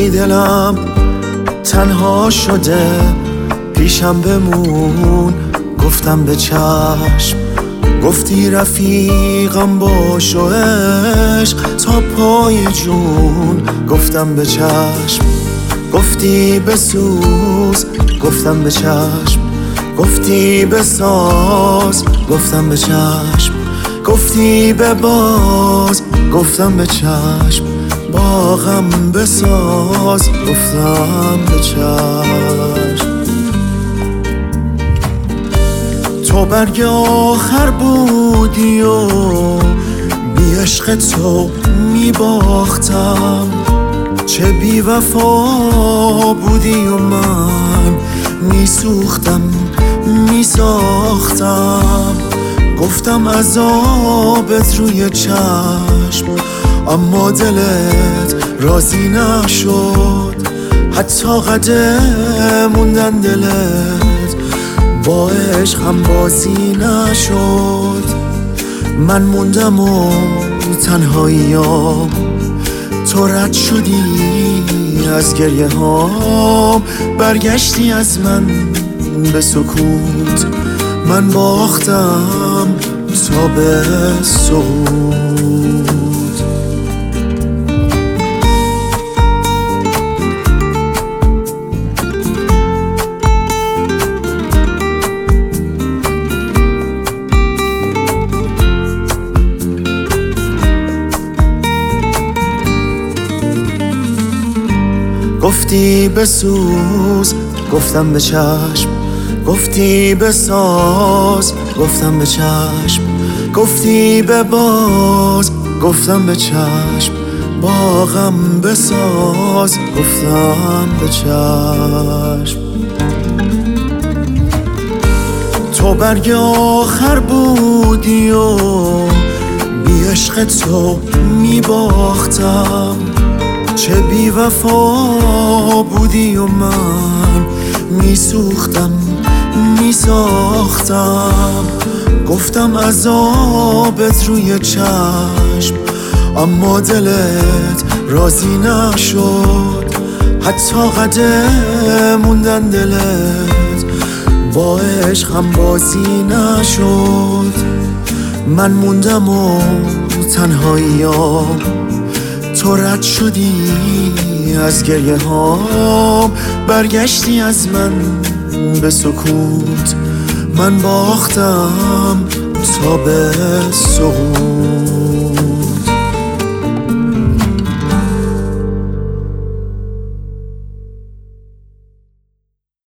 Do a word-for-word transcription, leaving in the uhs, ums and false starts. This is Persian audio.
وقتی دلم تنها شده پیشم بمون، گفتم به چشم. گفتی رفیقم باش و عشق تا پای جون، گفتم به چشم. گفتی بسوز، گفتم به چشم. گفتی بساز، گفتم به چشم. گفتی بباز، گفتم به چشم. باغم بساز، گفتم به چشم. تو برگ آخر بودی و بی عشق تو می باختم. چه بی وفا بودی و من می سوختم می ساختم. گفتم عذابت روی چشم، اما دلت راضی نشد. حتی قدم موندن دلت با عشق هم بازی نشد. من موندم و تنهاییام، تو رد شدی از گریه هام. برگشتی از من به سکوت، من باختم تا به صعود. گفتی بسوز، گفتم به چشم. گفتی بساز، گفتم به چشم. گفتی بباز، گفتم به چشم. باغم بساز، گفتم به چشم. تو برگ آخر بودی و بی عشق تو می باختم. چه بی وفا بودی و من می سوختم می ساختم. گفتم عذابت روی چشم، اما دلت راضی نشد. حتی قدم موندن دلت با عشق هم بازی نشد. من موندم و تنهاییام، تو رد شدی از گریه هام. برگشتی از من به سکوت، من باختم تا به صعود.